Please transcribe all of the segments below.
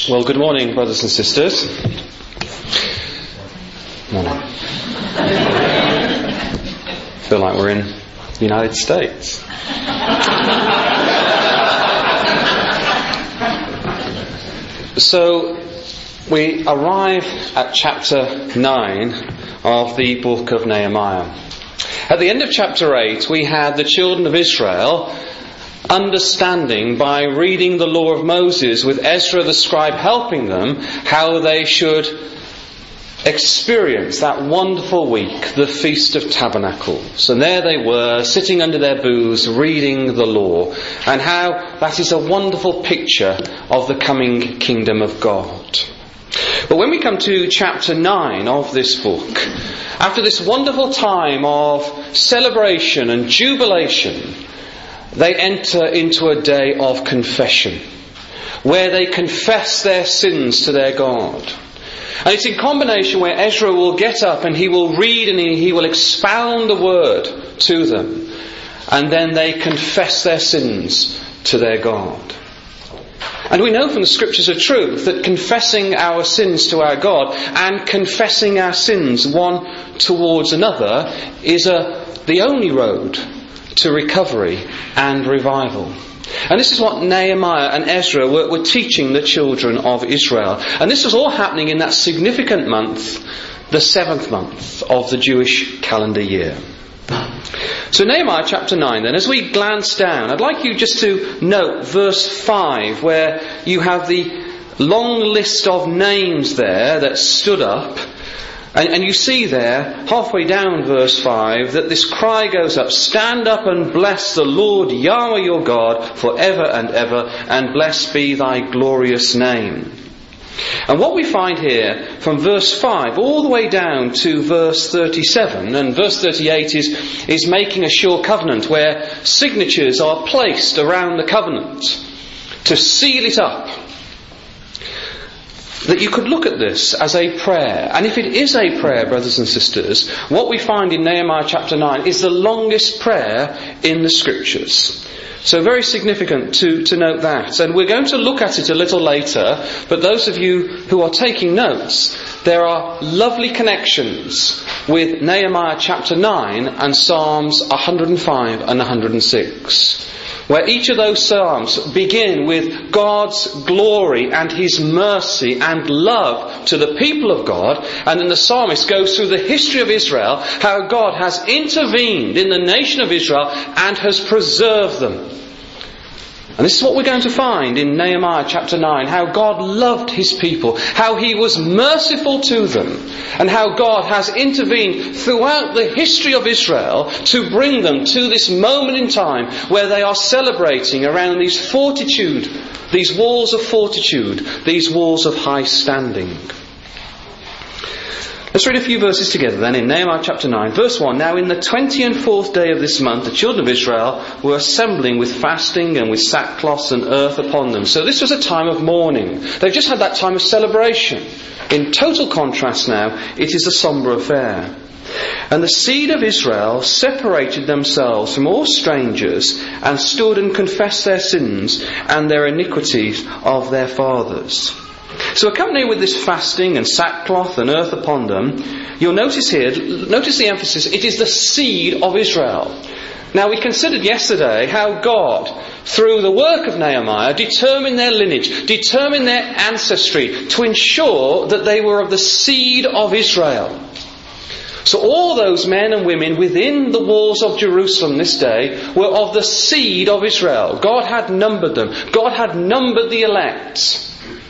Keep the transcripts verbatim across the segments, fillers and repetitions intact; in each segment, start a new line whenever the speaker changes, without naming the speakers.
Well, good morning, brothers and sisters. Morning. Feel like we're in the United States. So, we arrive at chapter nine of the book of Nehemiah. At the end of chapter eight, we had the children of Israel understanding by reading the law of Moses, with Ezra the scribe helping them, how they should experience that wonderful week, the Feast of Tabernacles. And there they were, sitting under their booths, reading the law, and how that is a wonderful picture of the coming kingdom of God. But when we come to chapter nine of this book, after this wonderful time of celebration and jubilation, they enter into a day of confession, where they confess their sins to their God. And it's in combination where Ezra will get up and he will read and he, he will expound the word to them. And then they confess their sins to their God. And we know from the scriptures of truth that confessing our sins to our God and confessing our sins one towards another is a, the only road to recovery and revival. And this is what Nehemiah and Ezra were, were teaching the children of Israel. And this was all happening in that significant month, the seventh month of the Jewish calendar year. So Nehemiah chapter nine then, as we glance down, I'd like you just to note verse five, where you have the long list of names there that stood up. And, and you see there, halfway down verse five, that this cry goes up: "Stand up and bless the Lord Yahweh your God forever and ever, and blessed be thy glorious name." And what we find here from verse five all the way down to verse thirty-seven, and verse thirty-eight is, is making a sure covenant, where signatures are placed around the covenant to seal it up. That you could look at this as a prayer. And if it is a prayer, brothers and sisters, what we find in Nehemiah chapter nine is the longest prayer in the scriptures. So very significant to, to note that. And we're going to look at it a little later, but those of you who are taking notes, there are lovely connections with Nehemiah chapter nine and Psalms one hundred five and one hundred six. Where each of those psalms begin with God's glory and His mercy and love to the people of God. And then the psalmist goes through the history of Israel, how God has intervened in the nation of Israel and has preserved them. And this is what we're going to find in Nehemiah chapter nine, how God loved His people, how He was merciful to them, and how God has intervened throughout the history of Israel to bring them to this moment in time where they are celebrating around these fortitude, these walls of fortitude, these walls of high standing. Let's read a few verses together then in Nehemiah chapter nine, verse one. "Now in the twenty and fourth day of this month, the children of Israel were assembling with fasting and with sackcloth and earth upon them." So this was a time of mourning. They've just had that time of celebration. In total contrast now, it is a sombre affair. "And the seed of Israel separated themselves from all strangers and stood and confessed their sins and their iniquities of their fathers." So accompanied with this fasting and sackcloth and earth upon them, you'll notice here, notice the emphasis, it is the seed of Israel. Now we considered yesterday how God, through the work of Nehemiah, determined their lineage, determined their ancestry to ensure that they were of the seed of Israel. So all those men and women within the walls of Jerusalem this day were of the seed of Israel. God had numbered them. God had numbered the elect.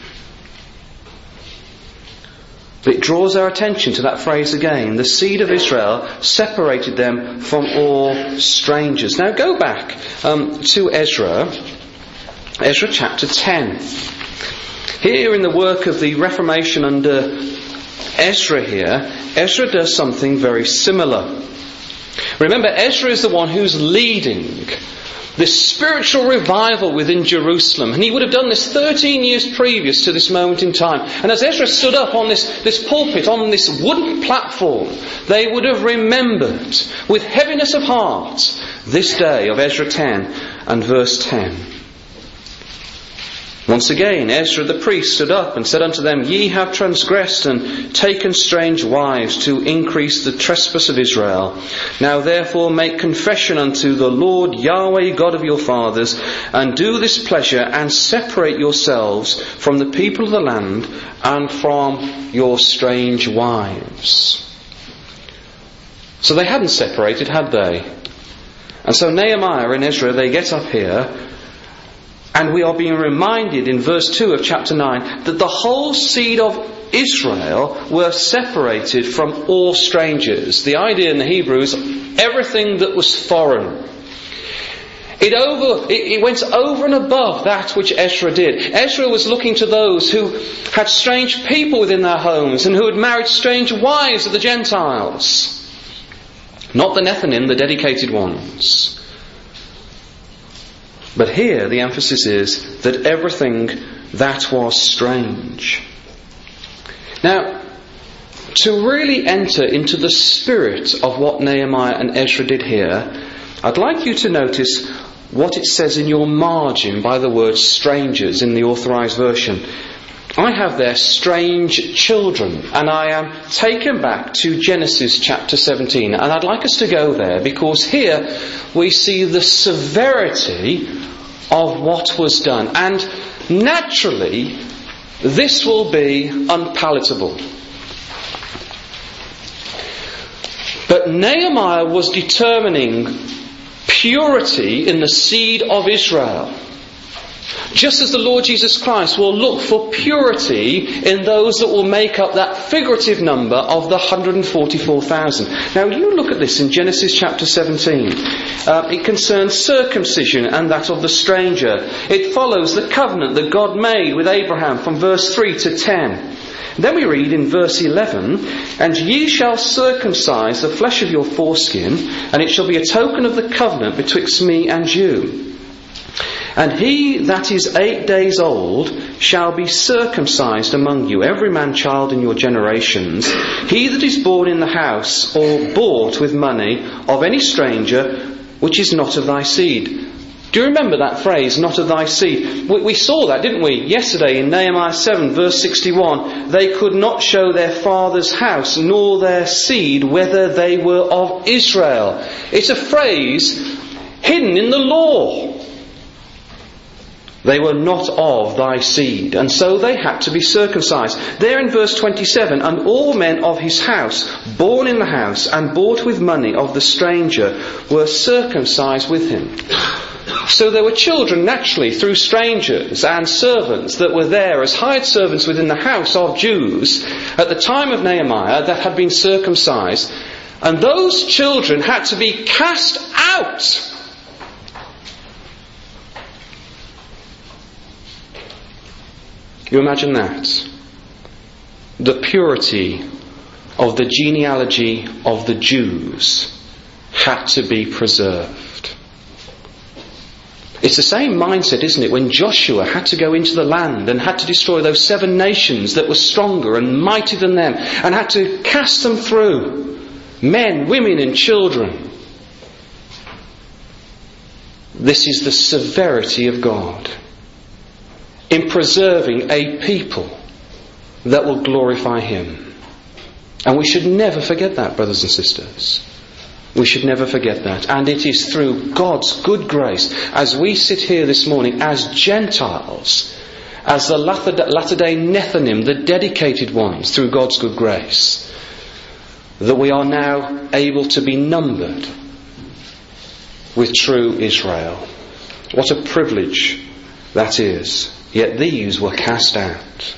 But it draws our attention to that phrase again. The seed of Israel separated them from all strangers. Now go back um, to Ezra. Ezra chapter ten. Here in the work of the Reformation under Ezra here, Ezra does something very similar. Remember, Ezra is the one who's leading this spiritual revival within Jerusalem. And he would have done this thirteen years previous to this moment in time. And as Ezra stood up on this, this pulpit, on this wooden platform, they would have remembered with heaviness of heart this day of Ezra ten and verse ten. Once again, Ezra the priest stood up and said unto them, Ye have transgressed and taken strange wives to increase the trespass of Israel. Now therefore make confession unto the Lord Yahweh God of your fathers, and do this pleasure, and separate yourselves from the people of the land and from your strange wives. So they hadn't separated, had they? And so Nehemiah and Ezra, they get up here, and we are being reminded in verse two of chapter nine that the whole seed of Israel were separated from all strangers. The idea in the Hebrew is everything that was foreign. It, over, it, it went over and above that which Ezra did. Ezra was looking to those who had strange people within their homes and who had married strange wives of the Gentiles. Not the Nethinim, the dedicated ones. But here the emphasis is that everything that was strange. Now, to really enter into the spirit of what Nehemiah and Ezra did here, I'd like you to notice what it says in your margin by the word strangers in the Authorised Version. I have there strange children, and I am taken back to Genesis chapter seventeen, and I'd like us to go there because here we see the severity of what was done, and naturally this will be unpalatable. But Nehemiah was determining purity in the seed of Israel, just as the Lord Jesus Christ will look for purity in those that will make up that figurative number of the one hundred forty-four thousand. Now you look at this in Genesis chapter seventeen. Uh, it concerns circumcision and that of the stranger. It follows the covenant that God made with Abraham from verse three to ten. Then we read in verse eleven, And ye shall circumcise the flesh of your foreskin, and it shall be a token of the covenant betwixt me and you. And he that is eight days old shall be circumcised among you, every man child in your generations. He that is born in the house, or bought with money, of any stranger, which is not of thy seed. Do you remember that phrase, not of thy seed? We, we saw that, didn't we, yesterday in Nehemiah seven, verse sixty-one. They could not show their father's house, nor their seed, whether they were of Israel. It's a phrase hidden in the law. They were not of thy seed, and so they had to be circumcised. There in verse twenty-seven, and all men of his house, born in the house, and bought with money of the stranger, were circumcised with him. So there were children naturally through strangers and servants that were there as hired servants within the house of Jews at the time of Nehemiah that had been circumcised. And those children had to be cast out. You imagine that? The purity of the genealogy of the Jews had to be preserved. It's the same mindset, isn't it, when Joshua had to go into the land and had to destroy those seven nations that were stronger and mightier than them, and had to cast them through, men, women and children. This is the severity of God in preserving a people that will glorify Him. And we should never forget that, brothers and sisters. We should never forget that. And it is through God's good grace, as we sit here this morning as Gentiles, as the latter-day Nethinim, the dedicated ones, through God's good grace, that we are now able to be numbered with true Israel. What a privilege that is. Yet these were cast out.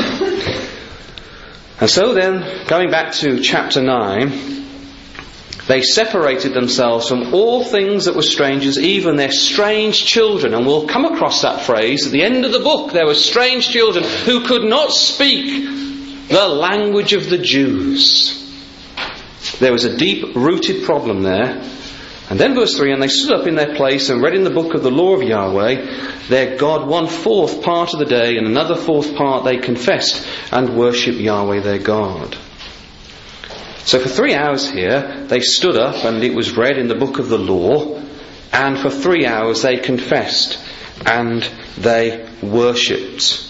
And so then, going back to chapter nine, they separated themselves from all things that were strangers, even their strange children. And we'll come across that phrase at the end of the book. There were strange children who could not speak the language of the Jews. There was a deep-rooted problem there. And then verse three, and they stood up in their place and read in the book of the law of Yahweh, their God, one fourth part of the day, and another fourth part they confessed and worshipped Yahweh their God. So for three hours here, they stood up and it was read in the book of the law, and for three hours they confessed and they worshipped.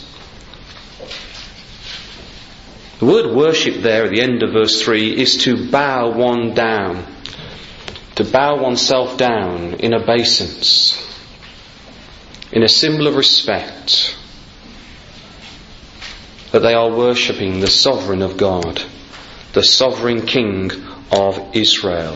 The word worship there at the end of verse three is to bow one down. To bow oneself down in obeisance. In a symbol of respect. That they are worshipping the sovereign of God. The sovereign King of Israel.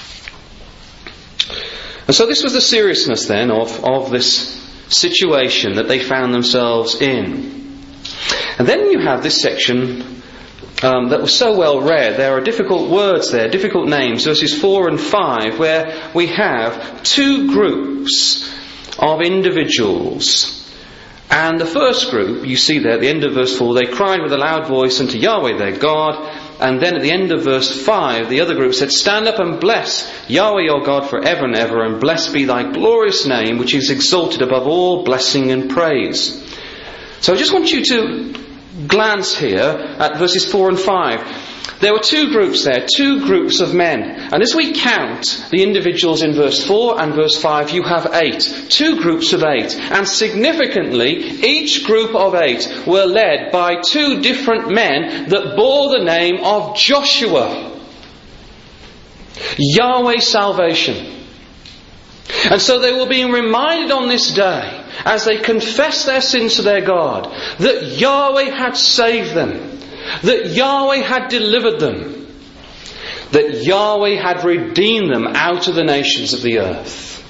And so this was the seriousness then of, of this situation that they found themselves in. And then you have this section um, that was so well read. There are difficult words there, difficult names, verses four and five, where we have two groups of individuals. And the first group, you see there at the end of verse four, they cried with a loud voice unto Yahweh their God. And then at the end of verse five, the other group said, stand up and bless Yahweh your God for ever and ever, and blessed be thy glorious name, which is exalted above all blessing and praise. So I just want you to glance here at verses four and five. There were two groups there, two groups of men. And as we count the individuals in verse four and verse five, you have eight. Two groups of eight. And significantly, each group of eight were led by two different men that bore the name of Joshua. Yahweh's salvation. And so they were being reminded on this day, as they confessed their sins to their God, that Yahweh had saved them. That Yahweh had delivered them. That Yahweh had redeemed them out of the nations of the earth.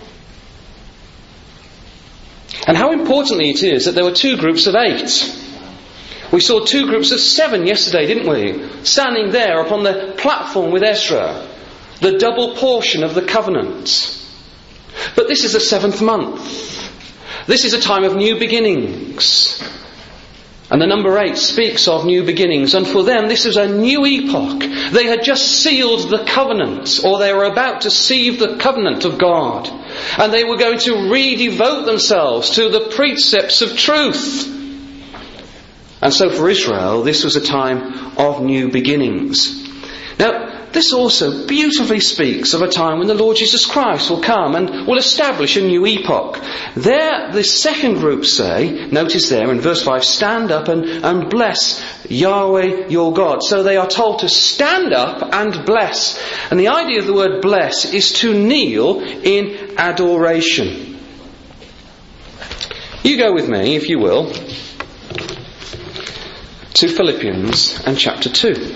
And how importantly it is that there were two groups of eight. We saw two groups of seven yesterday, didn't we? Standing there upon the platform with Ezra. The double portion of the covenant. But this is the seventh month. This is a time of new beginnings. And the number eight speaks of new beginnings. And for them, this is a new epoch. They had just sealed the covenant, or they were about to seal the covenant of God. And they were going to re-devote themselves to the precepts of truth. And so for Israel, this was a time of new beginnings. Now, this also beautifully speaks of a time when the Lord Jesus Christ will come and will establish a new epoch. There, the second group say, notice there in verse five, stand up and, and bless Yahweh your God. So they are told to stand up and bless. And the idea of the word bless is to kneel in adoration. You go with me, if you will, to Philippians and chapter two.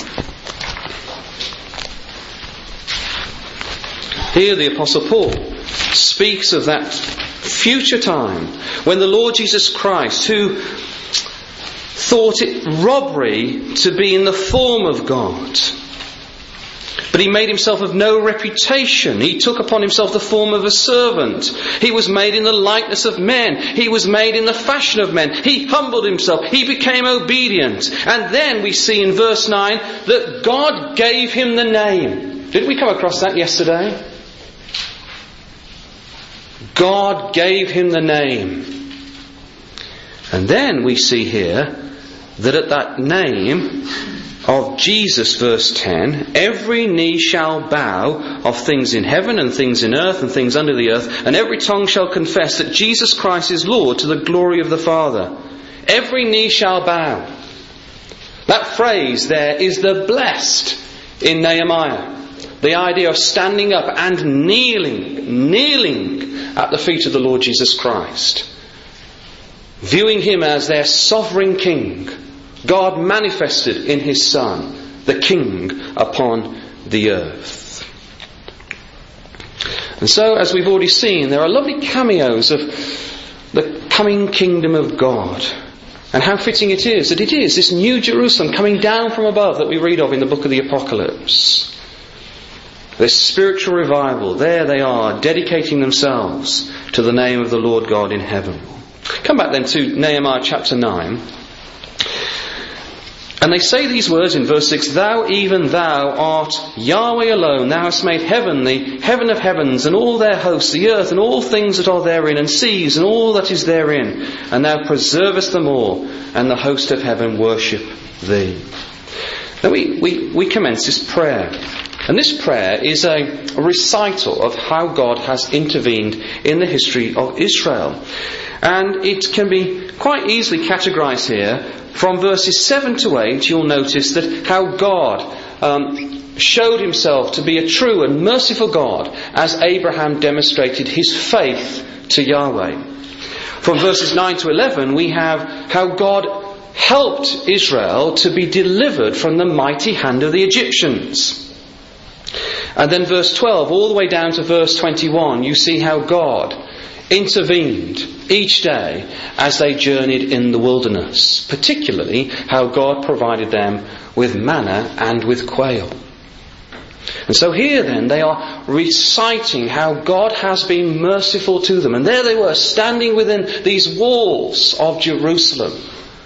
Here the Apostle Paul speaks of that future time when the Lord Jesus Christ, who thought it robbery to be in the form of God, but he made himself of no reputation. He took upon himself the form of a servant. He was made in the likeness of men. He was made in the fashion of men. He humbled himself. He became obedient. And then we see in verse nine that God gave him the name. Didn't we come across that yesterday? God gave him the name. And then we see here that at that name of Jesus, verse ten, every knee shall bow of things in heaven and things in earth and things under the earth, and every tongue shall confess that Jesus Christ is Lord, to the glory of the Father. Every knee shall bow. That phrase there is the blessed in Nehemiah. The idea of standing up and kneeling, kneeling at the feet of the Lord Jesus Christ. Viewing him as their sovereign king. God manifested in his Son, the King upon the earth. And so, as we've already seen, there are lovely cameos of the coming kingdom of God. And how fitting it is that it is this new Jerusalem coming down from above that we read of in the book of the Apocalypse. This spiritual revival, there they are, dedicating themselves to the name of the Lord God in heaven. Come back then to Nehemiah chapter nine. And they say these words in verse six, Thou, even thou, art Yahweh alone. Thou hast made heaven, the heaven of heavens, and all their hosts, the earth, and all things that are therein, and seas, and all that is therein. And thou preservest them all, and the host of heaven worship thee. Now we, we, we commence this prayer. And this prayer is a recital of how God has intervened in the history of Israel. And it can be quite easily categorised here. From verses seven to eight, you'll notice that how God um, showed himself to be a true and merciful God as Abraham demonstrated his faith to Yahweh. From verses nine to eleven, we have how God helped Israel to be delivered from the mighty hand of the Egyptians. And then verse twelve, all the way down to verse twenty-one, you see how God intervened each day as they journeyed in the wilderness, particularly how God provided them with manna and with quail. And so here then they are reciting how God has been merciful to them. And there they were, standing within these walls of Jerusalem.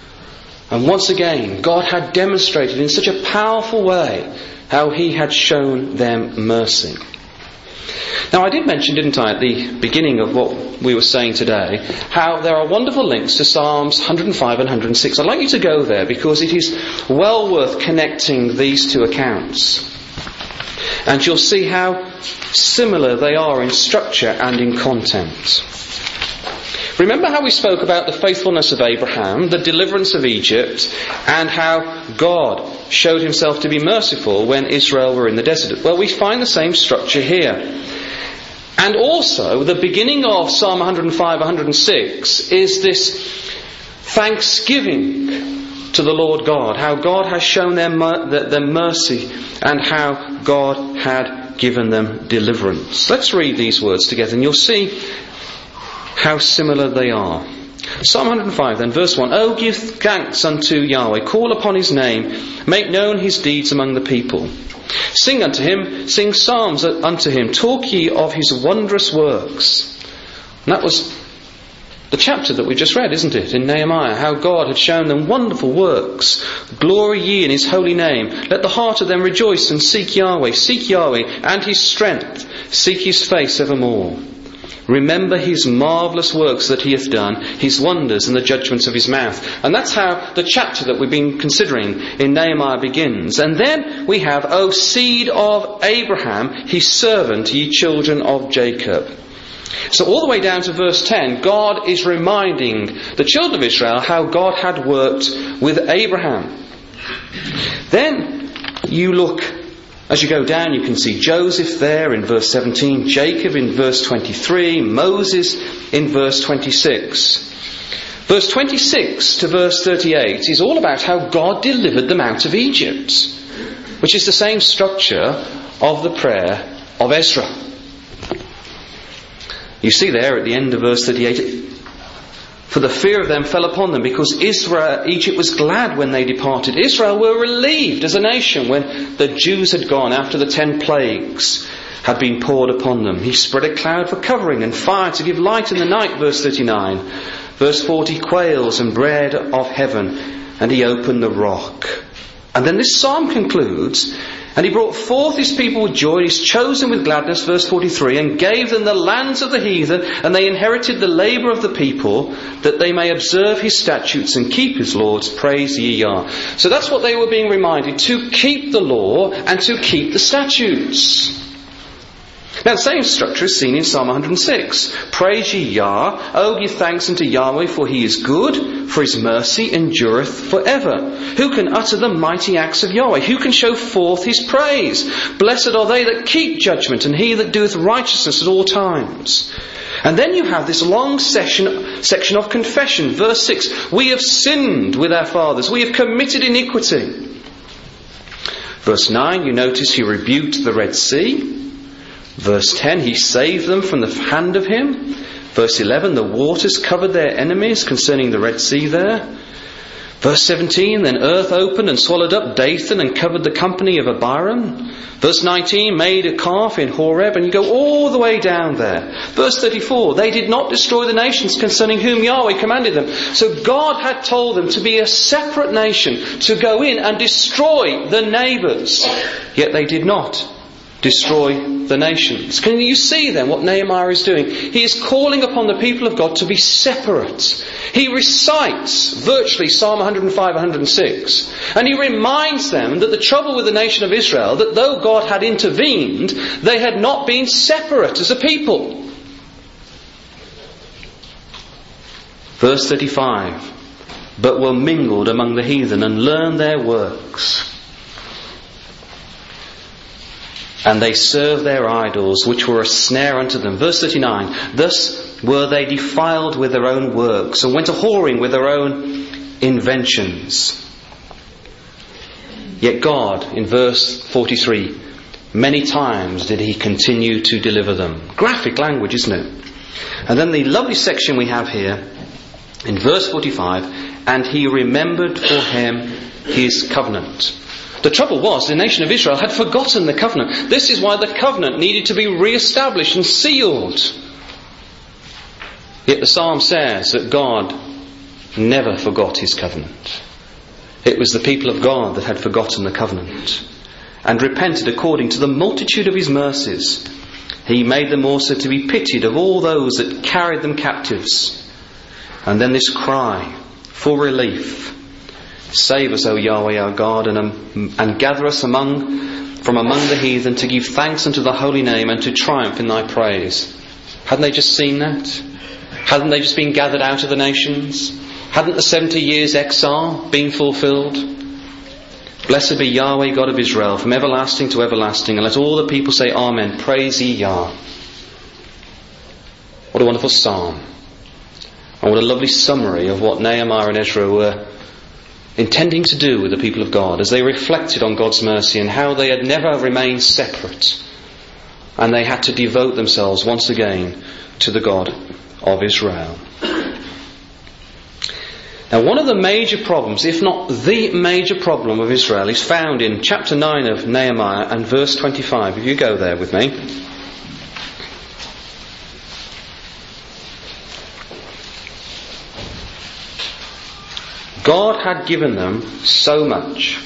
And once again, God had demonstrated in such a powerful way how he had shown them mercy. Now, I did mention, didn't I, at the beginning of what we were saying today, how there are wonderful links to Psalms one hundred five and one hundred six. I'd like you to go there because it is well worth connecting these two accounts. And you'll see how similar they are in structure and in content. Remember how we spoke about the faithfulness of Abraham, the deliverance of Egypt, and how God showed himself to be merciful when Israel were in the desert? Well, we find the same structure here. And also, the beginning of Psalm one hundred five, one hundred six is this thanksgiving to the Lord God, how God has shown them, them mercy and how God had given them deliverance. Let's read these words together and you'll see how similar they are. Psalm one hundred five then, verse one. Oh, give thanks unto Yahweh, call upon his name, make known his deeds among the people. Sing unto him, sing psalms unto him, talk ye of his wondrous works. And that was the chapter that we just read, isn't it, in Nehemiah, how God had shown them wonderful works. Glory ye in his holy name. Let the heart of them rejoice and seek Yahweh. Seek Yahweh and his strength. Seek his face evermore. Remember his marvellous works that he hath done, his wonders and the judgments of his mouth. And that's how the chapter that we've been considering in Nehemiah begins. And then we have, O seed of Abraham, his servant, ye children of Jacob. So all the way down to verse ten, God is reminding the children of Israel how God had worked with Abraham. Then you look, as you go down, you can see Joseph there in verse seventeen, Jacob in verse twenty-three, Moses in verse twenty-six. Verse twenty-six to verse thirty-eight is all about how God delivered them out of Egypt, which is the same structure of the prayer of Ezra. You see there at the end of verse thirty-eight, for the fear of them fell upon them, because Israel, Egypt was glad when they departed. Israel were relieved as a nation when the Jews had gone after the ten plagues had been poured upon them. He spread a cloud for covering and fire to give light in the night, verse thirty-nine. Verse forty, quails and bread of heaven, and he opened the rock. And then this psalm concludes, and he brought forth his people with joy, his chosen with gladness, verse forty-three, and gave them the lands of the heathen, and they inherited the labour of the people, that they may observe his statutes and keep his laws. Praise ye Yah. So that's what they were being reminded, to keep the law and to keep the statutes. Now the same structure is seen in Psalm one hundred six. Praise ye Yah, O give thanks unto Yahweh, for he is good, for his mercy endureth forever. Who can utter the mighty acts of Yahweh? Who can show forth his praise? Blessed are they that keep judgment, and he that doeth righteousness at all times. And then you have this long section, section of confession. Verse six, we have sinned with our fathers, we have committed iniquity. Verse nine, you notice he rebuked the Red Sea. Verse ten, he saved them from the hand of him. Verse eleven, the waters covered their enemies, concerning the Red Sea there. Verse seventeen, then earth opened and swallowed up Dathan and covered the company of Abiram. Verse nineteen, made a calf in Horeb, and you go all the way down there. Verse thirty-four, they did not destroy the nations concerning whom Yahweh commanded them. So God had told them to be a separate nation, to go in and destroy the neighbours. Yet they did not destroy the nations. Can you see then what Nehemiah is doing? He is calling upon the people of God to be separate. He recites virtually Psalm one hundred five, one hundred six, and he reminds them that the trouble with the nation of Israel, that though God had intervened, they had not been separate as a people. Verse thirty-five. But were mingled among the heathen and learned their works. And they served their idols, which were a snare unto them. Verse thirty-nine. Thus were they defiled with their own works, and went a whoring with their own inventions. Yet God, in verse forty-three, many times did he continue to deliver them. Graphic language, isn't it? And then the lovely section we have here, in verse forty-five, and he remembered for him his covenant. The trouble was, the nation of Israel had forgotten the covenant. This is why the covenant needed to be re-established and sealed. Yet the psalm says that God never forgot his covenant. It was the people of God that had forgotten the covenant and repented according to the multitude of his mercies. He made them also to be pitied of all those that carried them captives. And then this cry for relief. Save us, O Yahweh our God, and, um, and gather us among from among the heathen to give thanks unto the holy name and to triumph in thy praise. Hadn't they just seen that? Hadn't they just been gathered out of the nations? Hadn't the seventy years exile been fulfilled? Blessed be Yahweh God of Israel from everlasting to everlasting, and let all the people say Amen. Praise ye Yah. What a wonderful psalm. And what a lovely summary of what Nehemiah and Ezra were intending to do with the people of God as they reflected on God's mercy and how they had never remained separate, and they had to devote themselves once again to the God of Israel. Now, one of the major problems, if not the major problem of Israel, is found in chapter nine of Nehemiah and verse twenty-five. If you go there with me. God had given them so much.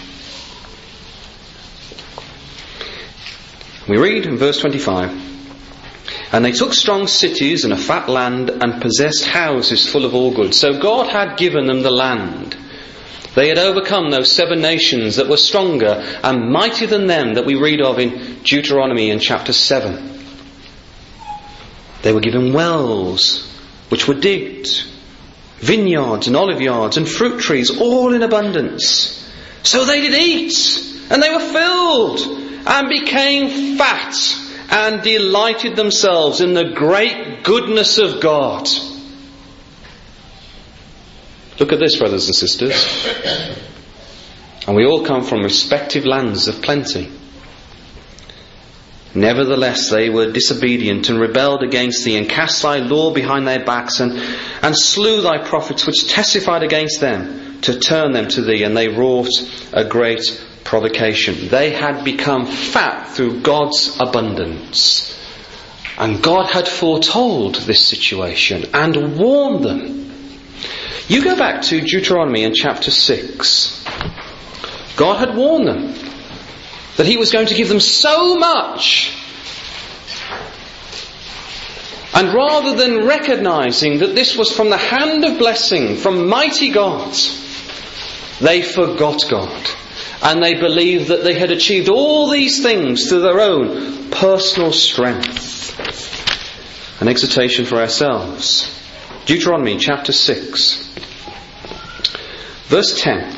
We read in verse twenty-five, and they took strong cities and a fat land and possessed houses full of all goods. So God had given them the land. They had overcome those seven nations that were stronger and mightier than them that we read of in Deuteronomy in chapter seven. They were given wells which were digged, vineyards and olive yards and fruit trees, all in abundance. So they did eat, and they were filled, and became fat, and delighted themselves in the great goodness of God. Look at this, brothers and sisters. And we all come from respective lands of plenty. Nevertheless, they were disobedient and rebelled against thee, and cast thy law behind their backs, and, and slew thy prophets which testified against them, to turn them to thee, and they wrought a great provocation. They had become fat through God's abundance. And God had foretold this situation and warned them. You go back to Deuteronomy in chapter six. God had warned them that he was going to give them so much. And rather than recognizing that this was from the hand of blessing, from mighty God, they forgot God. And they believed that they had achieved all these things through their own personal strength. An exhortation for ourselves. Deuteronomy chapter six, verse ten.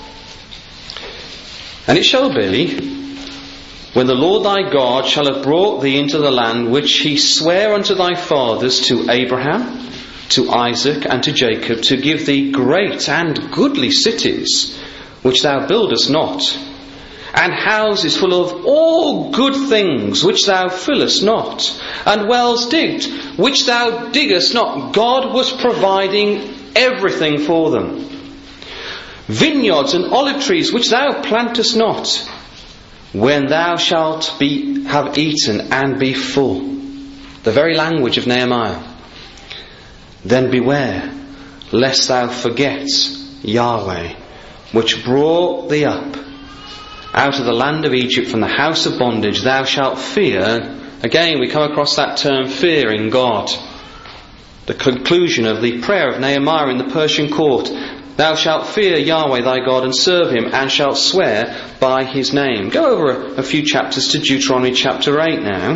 And it shall be, when the Lord thy God shall have brought thee into the land which he sware unto thy fathers, to Abraham, to Isaac, and to Jacob, to give thee great and goodly cities, which thou buildest not, and houses full of all good things, which thou fillest not, and wells digged, which thou diggest not. God was providing everything for them. Vineyards and olive trees, which thou plantest not, when thou shalt be have eaten and be full. The very language of Nehemiah. Then beware, lest thou forget Yahweh, which brought thee up out of the land of Egypt from the house of bondage. Thou shalt fear. Again, we come across that term, fearing God. The conclusion of the prayer of Nehemiah in the Persian court. Thou shalt fear Yahweh thy God, and serve him, and shalt swear by his name. Go over a, a few chapters to Deuteronomy chapter eight now.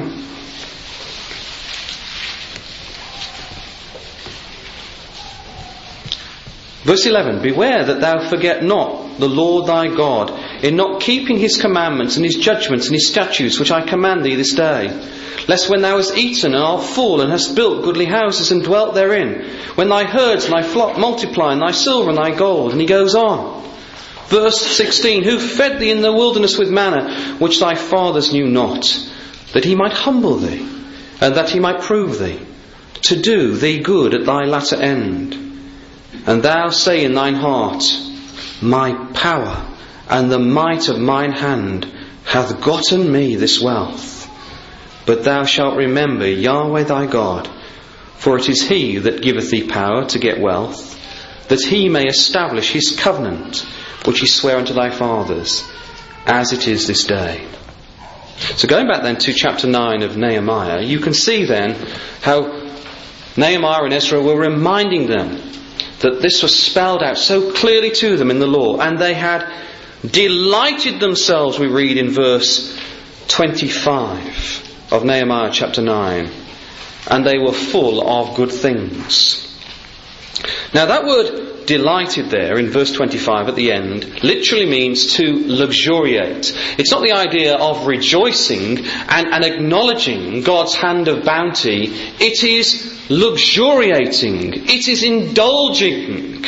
Verse eleven, beware that thou forget not the Lord thy God, in not keeping his commandments and his judgments and his statutes, which I command thee this day. Lest when thou hast eaten and art full, and hast built goodly houses and dwelt therein, when thy herds and thy flock multiply, and thy silver and thy gold, and he goes on. Verse sixteen, who fed thee in the wilderness with manna, which thy fathers knew not, that he might humble thee, and that he might prove thee, to do thee good at thy latter end. And thou say in thine heart, my power and the might of mine hand hath gotten me this wealth. But thou shalt remember Yahweh thy God, for it is he that giveth thee power to get wealth, that he may establish his covenant, which he sware unto thy fathers, as it is this day. So going back then to chapter nine of Nehemiah, you can see then how Nehemiah and Ezra were reminding them that this was spelled out so clearly to them in the law, and they had delighted themselves, we read in verse twenty-five of Nehemiah chapter nine, and they were full of good things. Now that word delighted there in verse twenty-five at the end literally means to luxuriate. It's not the idea of rejoicing and, and acknowledging God's hand of bounty. It is luxuriating. It is indulging.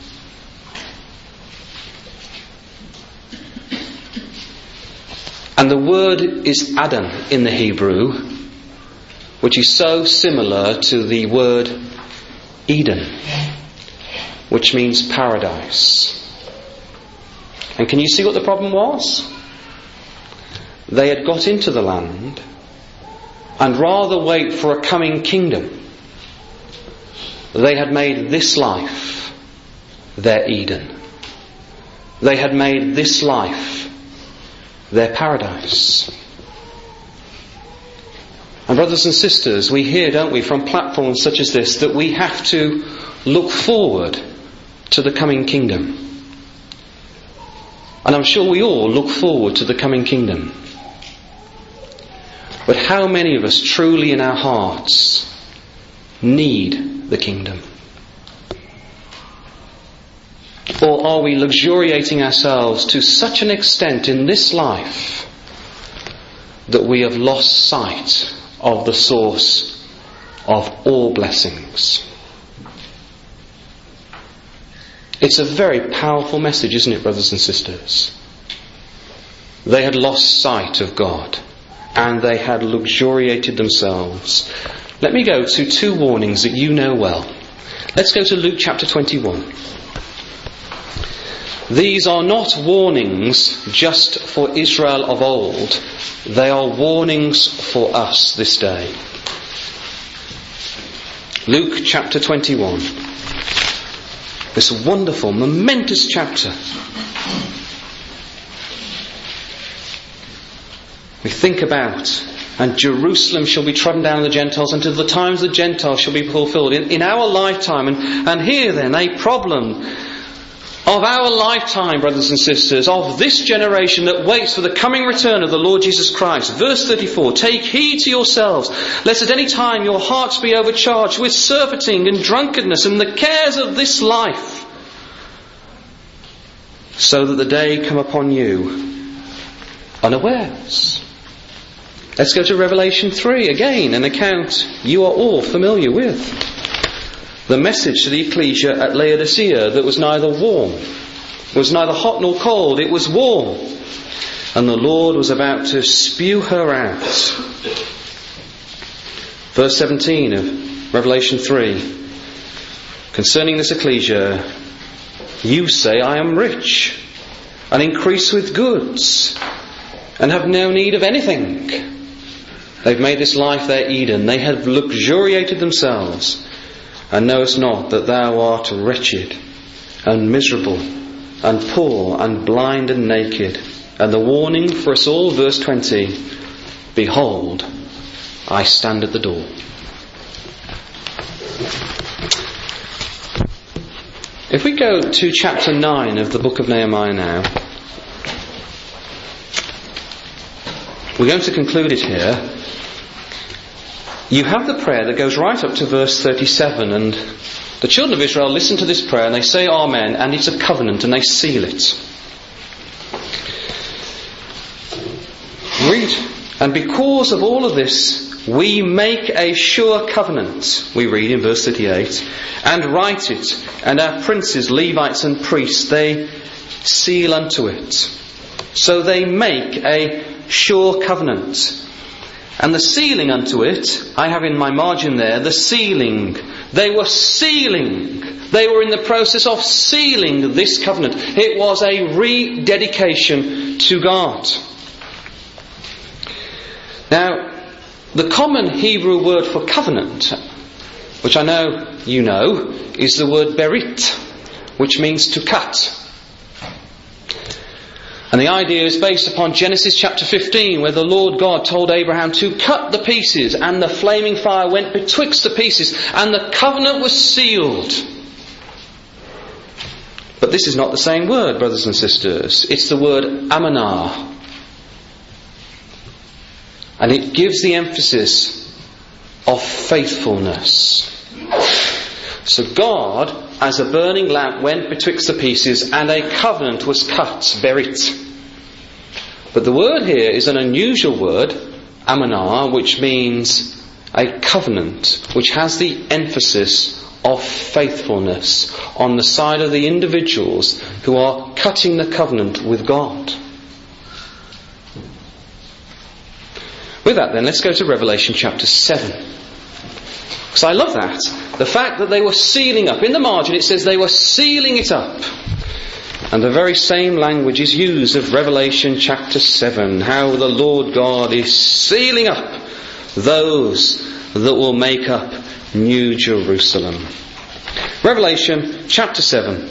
And the word is Adam in the Hebrew, which is so similar to the word Eden, which means paradise. And can you see what the problem was? They had got into the land, and rather wait for a coming kingdom, they had made this life their Eden. They had made this life their paradise. And brothers and sisters, we hear, don't we, from platforms such as this, that we have to look forward to the coming kingdom. And I'm sure we all look forward to the coming kingdom. But how many of us truly in our hearts need the kingdom? Or are we luxuriating ourselves to such an extent in this life that we have lost sight of the source of all blessings? It's a very powerful message, isn't it, brothers and sisters? They had lost sight of God, and they had luxuriated themselves. Let me go to two warnings that you know well. Let's go to Luke chapter twenty-one. These are not warnings just for Israel of old. They are warnings for us this day. Luke chapter twenty-one. This wonderful, momentous chapter. We think about, and Jerusalem shall be trodden down of the Gentiles until the times of the Gentiles shall be fulfilled in, in our lifetime. And, and here then, a problem of our lifetime, brothers and sisters, of this generation that waits for the coming return of the Lord Jesus Christ. Verse thirty-four, take heed to yourselves, lest at any time your hearts be overcharged with surfeiting and drunkenness and the cares of this life, so that the day come upon you unawares. Let's go to Revelation three, again, an account you are all familiar with. The message to the ecclesia at Laodicea that was neither warm, was neither hot nor cold, it was warm. And the Lord was about to spew her out. Verse seventeen of Revelation three. Concerning this ecclesia, you say, I am rich, and increase with goods, and have no need of anything. They've made this life their Eden. They have luxuriated themselves, and knowest not that thou art wretched, and miserable, and poor, and blind, and naked. And the warning for us all, verse twenty, behold, I stand at the door. If we go to chapter nine of the book of Nehemiah now, we're going to conclude it here. You have the prayer that goes right up to verse thirty-seven, and The children of Israel listen to this prayer and they say Amen, and it's a covenant and they seal it. Read. And because of all of this, we make a sure covenant, we read in verse thirty-eight, and write it, and our princes, Levites and priests, they seal unto it. So they make a sure covenant. And the sealing unto it, I have in my margin there, the sealing. They were sealing. They were in the process of sealing this covenant. It was a rededication to God. Now, the common Hebrew word for covenant, which I know you know, is the word berit, which means to cut. And the idea is based upon Genesis chapter fifteen, where the Lord God told Abraham to cut the pieces, and the flaming fire went betwixt the pieces, and the covenant was sealed. But this is not the same word, brothers and sisters. It's the word amanah. And it gives the emphasis of faithfulness. So God, as a burning lamp, went betwixt the pieces, and a covenant was cut, berit. But the word here is an unusual word, amanah, which means a covenant, which has the emphasis of faithfulness on the side of the individuals who are cutting the covenant with God. With that then, let's go to Revelation chapter seven. Because I love that. The fact that they were sealing up. In the margin it says they were sealing it up. And the very same language is used of Revelation chapter seven. How the Lord God is sealing up those that will make up New Jerusalem. Revelation chapter seven.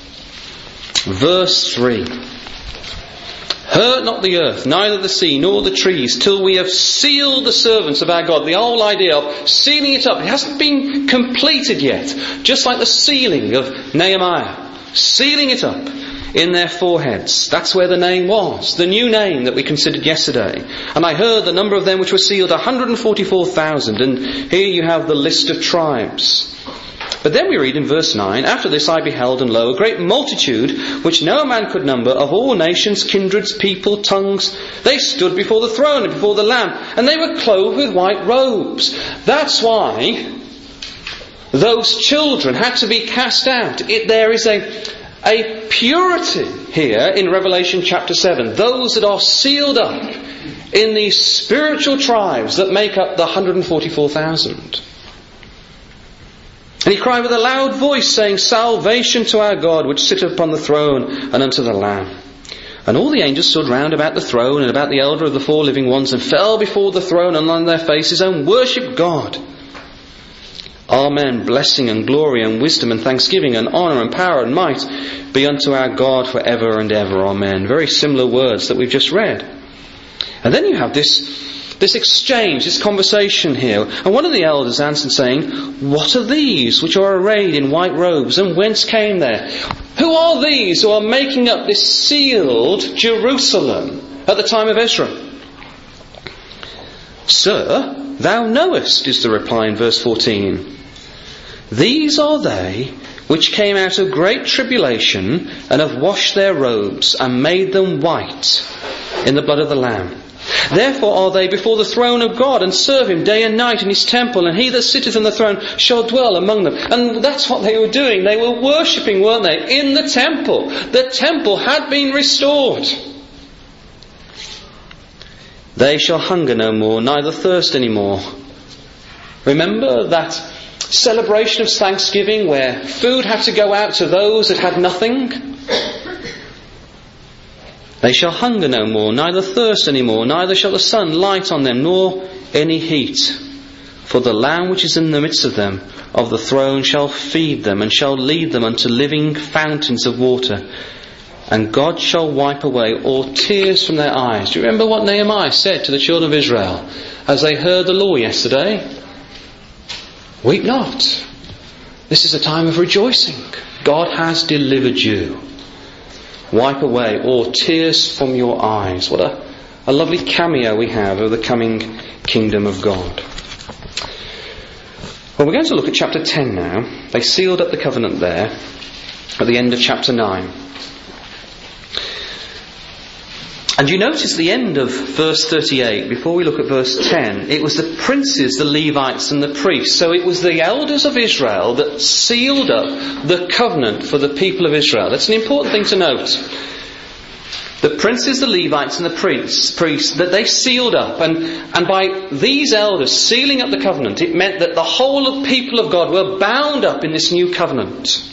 Verse three. Hurt not the earth, neither the sea, nor the trees, till we have sealed the servants of our God. The whole idea of sealing it up, it hasn't been completed yet. Just like the sealing of Nehemiah. Sealing it up in their foreheads. That's where the name was. The new name that we considered yesterday. And I heard the number of them which were sealed, one hundred forty-four thousand. And here you have the list of tribes. But then we read in verse nine, after this I beheld, and lo, a great multitude, which no man could number, of all nations, kindreds, people, tongues. They stood before the throne and before the Lamb, and they were clothed with white robes. That's why those children had to be cast out. It, there is a, a purity here in Revelation chapter seven. Those that are sealed up in these spiritual tribes that make up the one hundred forty-four thousand. And he cried with a loud voice, saying, Salvation to our God, which sitteth upon the throne, and unto the Lamb. And all the angels stood round about the throne, and about the elder of the four living ones, and fell before the throne, and on their faces, and worshipped God. Amen. Blessing and glory and wisdom and thanksgiving and honour and power and might be unto our God for ever and ever. Amen. Very similar words that we've just read. And then you have this This exchange, this conversation here. And one of the elders answered, saying, What are these which are arrayed in white robes, and whence came they? Who are these who are making up this sealed Jerusalem at the time of Ezra? Sir, thou knowest, is the reply in verse fourteen. These are they which came out of great tribulation, and have washed their robes, and made them white in the blood of the Lamb. Therefore are they before the throne of God, and serve him day and night in his temple, and he that sitteth on the throne shall dwell among them. And that's what they were doing. They were worshipping, weren't they, in the temple. The temple had been restored. They shall hunger no more, neither thirst any more. Remember that celebration of Thanksgiving where food had to go out to those that had nothing? They shall hunger no more, neither thirst any more, neither shall the sun light on them, nor any heat. For the Lamb which is in the midst of them, of the throne, shall feed them, and shall lead them unto living fountains of water. And God shall wipe away all tears from their eyes. Do you remember what Nehemiah said to the children of Israel as they heard the law yesterday? Weep not. This is a time of rejoicing. God has delivered you. Wipe away all tears from your eyes. What a, a lovely cameo we have of the coming kingdom of God. Well, we're going to look at chapter ten now. They sealed up the covenant there at the end of chapter nine. And you notice the end of verse thirty-eight, before we look at verse ten, it was the princes, the Levites and the priests. So it was the elders of Israel that sealed up the covenant for the people of Israel. That's an important thing to note. The princes, the Levites and the priests, priests that they sealed up. And, and by these elders sealing up the covenant, it meant that the whole of people of God were bound up in this new covenant.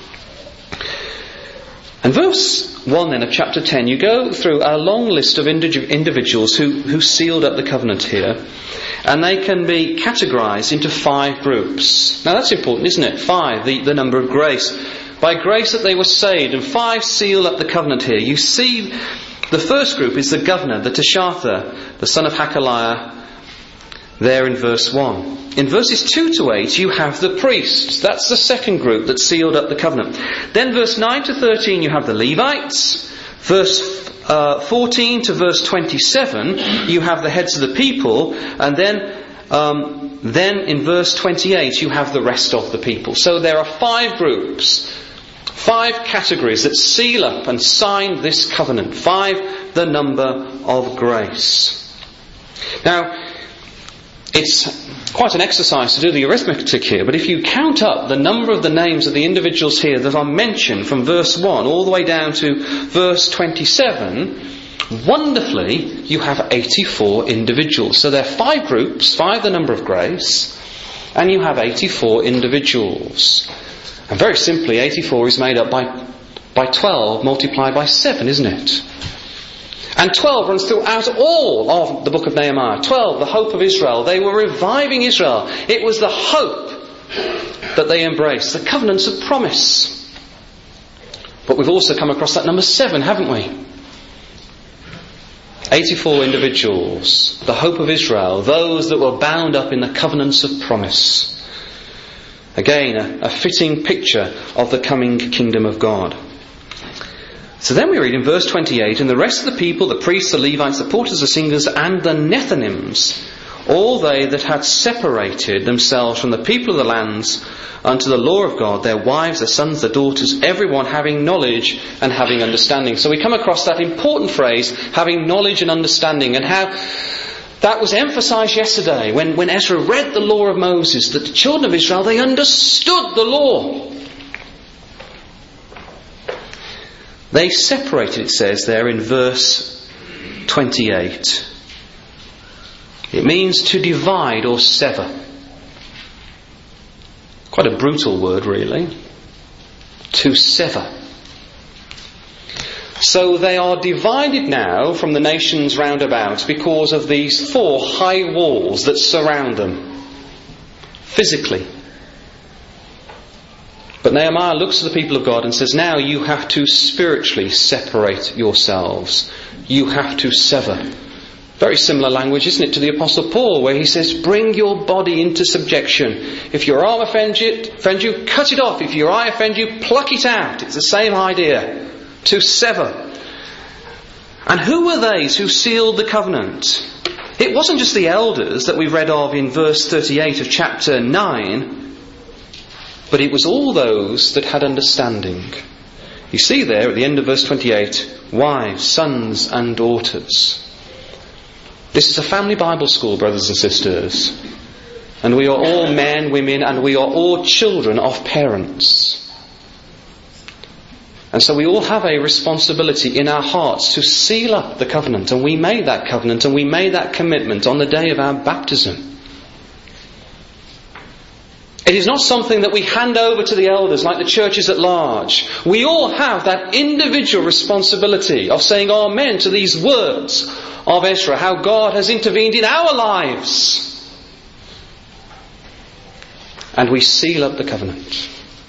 And verse one then of chapter ten, you go through a long list of individuals who, who sealed up the covenant here. And they can be categorised into five groups. Now that's important, isn't it? Five, the, the number of grace. By grace that they were saved, and five seal up the covenant here. You see, the first group is the governor, the Teshatha, the son of Hakaliah, there in verse one. In verses two to eight, you have the priests. That's the second group that sealed up the covenant. Then verse nine to thirteen, you have the Levites. Verse uh, fourteen to verse twenty-seven, you have the heads of the people. And then um, then in verse twenty-eight, you have the rest of the people. So there are five groups, five categories that seal up and sign this covenant. Five, the number of grace. Now, it's quite an exercise to do the arithmetic here, but if you count up the number of the names of the individuals here that are mentioned from verse one all the way down to verse twenty-seven, wonderfully you have eighty-four individuals. So there are five groups, five the number of grace, and you have eighty-four individuals. And very simply, eighty-four is made up by, by twelve multiplied by seven, isn't it? And twelve runs throughout all of the book of Nehemiah. twelve, the hope of Israel. They were reviving Israel. It was the hope that they embraced, the covenants of promise. But we've also come across that number seven, haven't we? eighty-four individuals, the hope of Israel, those that were bound up in the covenants of promise. Again, a, a fitting picture of the coming kingdom of God. So then we read in verse twenty-eight, and the rest of the people, the priests, the Levites, the porters, the singers, and the Nethinims, all they that had separated themselves from the people of the lands unto the law of God, their wives, their sons, their daughters, everyone having knowledge and having understanding. So we come across that important phrase, having knowledge and understanding, and how that was emphasised yesterday when, when Ezra read the law of Moses, that the children of Israel, they understood the law. They separated, it says there in verse twenty-eight. It means to divide or sever. Quite a brutal word, really. To sever. So they are divided now from the nations round about because of these four high walls that surround them, physically. But Nehemiah looks at the people of God and says, now you have to spiritually separate yourselves. You have to sever. Very similar language, isn't it, to the Apostle Paul, where he says, bring your body into subjection. If your arm offends you, offend you, cut it off. If your eye offends you, pluck it out. It's the same idea. To sever. And who were these who sealed the covenant? It wasn't just the elders that we read of in verse thirty-eight of chapter nine, but it was all those that had understanding. You see there at the end of verse twenty-eight, wives, sons and daughters. This is a family Bible school, brothers and sisters. And we are all men, women, and we are all children of parents. And so we all have a responsibility in our hearts to seal up the covenant. And we made that covenant and we made that commitment on the day of our baptism. It is not something that we hand over to the elders like the churches at large. We all have that individual responsibility of saying amen to these words of Ezra, how God has intervened in our lives. And we seal up the covenant.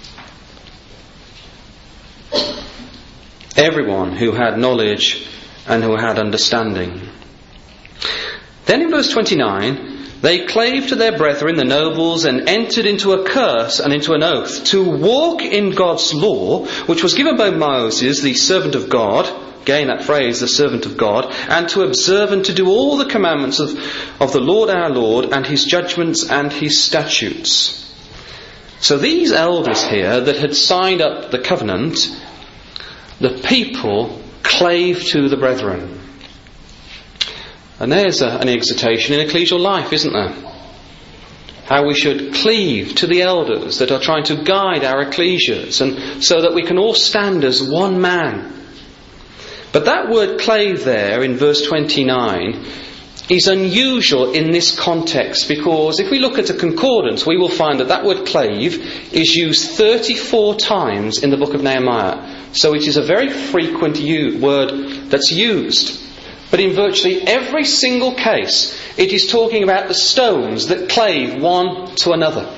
Everyone who had knowledge and who had understanding. Then in verse twenty-nine, they clave to their brethren, the nobles, and entered into a curse and into an oath to walk in God's law, which was given by Moses, the servant of God, again that phrase, the servant of God, and to observe and to do all the commandments of, of the Lord our Lord, and his judgments and his statutes. So these elders here that had signed up the covenant, the people clave to the brethren. And there's a, an exhortation in ecclesial life, isn't there? How we should cleave to the elders that are trying to guide our ecclesias, and so that we can all stand as one man. But that word clave there in verse twenty-nine is unusual in this context, because if we look at a concordance, we will find that that word clave is used thirty-four times in the book of Nehemiah. So it is a very frequent u- word that's used. But in virtually every single case, it is talking about the stones that clave one to another.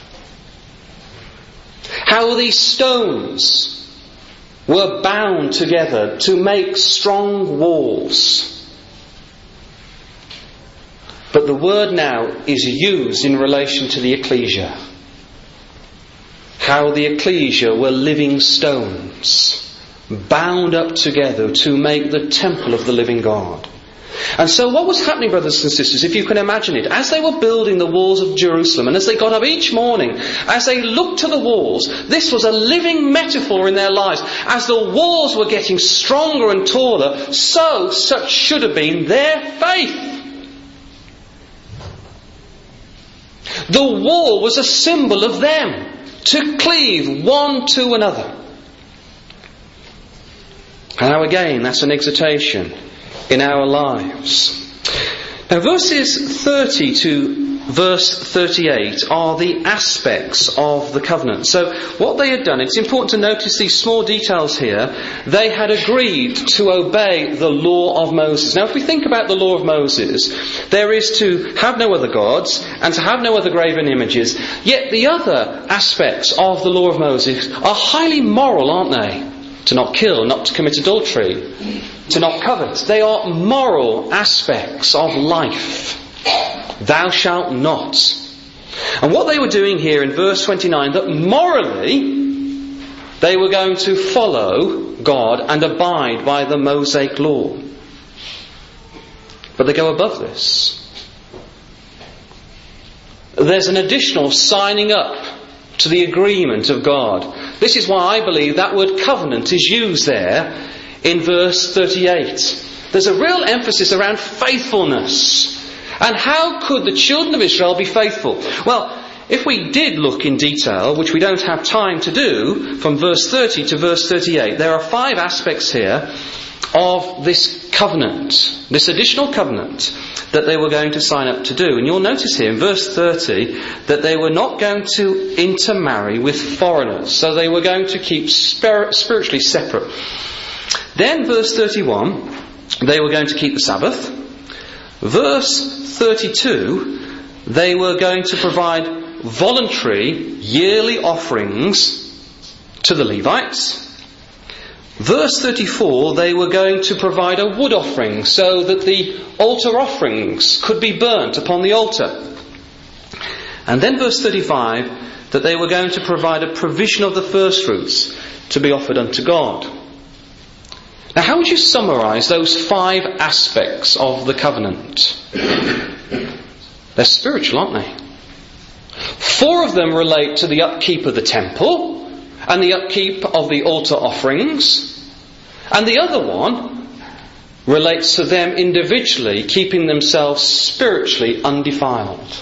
How these stones were bound together to make strong walls. But the word now is used in relation to the ecclesia. How the ecclesia were living stones, bound up together to make the temple of the living God. And so what was happening, brothers and sisters, if you can imagine it, as they were building the walls of Jerusalem, and as they got up each morning, as they looked to the walls, this was a living metaphor in their lives. As the walls were getting stronger and taller, so such should have been their faith. The wall was a symbol of them, to cleave one to another. And now again, that's an exhortation in our lives. Now verses thirty to verse thirty-eight are the aspects of the covenant. So what they had done, it's important to notice these small details here. They had agreed to obey the law of Moses. Now if we think about the law of Moses, there is to have no other gods and to have no other graven images. Yet the other aspects of the law of Moses are highly moral, aren't they? To not kill, not to commit adultery, to not covet. They are moral aspects of life. Thou shalt not. And what they were doing here in verse twenty-nine, that morally they were going to follow God and abide by the Mosaic law. But they go above this. There's an additional signing up to the agreement of God. This is why I believe that word covenant is used there in verse thirty-eight. There's a real emphasis around faithfulness. And how could the children of Israel be faithful? Well, if we did look in detail, which we don't have time to do, from verse thirty to verse thirty-eight, there are five aspects here of this covenant, this additional covenant that they were going to sign up to do. And you'll notice here in verse thirty that they were not going to intermarry with foreigners. So they were going to keep spir- spiritually separate. Then verse thirty-one, they were going to keep the Sabbath. Verse thirty-two, they were going to provide voluntary yearly offerings to the Levites. Verse thirty-four, they were going to provide a wood offering so that the altar offerings could be burnt upon the altar. And then verse thirty-five, that they were going to provide a provision of the first fruits to be offered unto God. Now, how would you summarise those five aspects of the covenant? They're spiritual, aren't they? Four of them relate to the upkeep of the temple and the upkeep of the altar offerings. And the other one relates to them individually keeping themselves spiritually undefiled.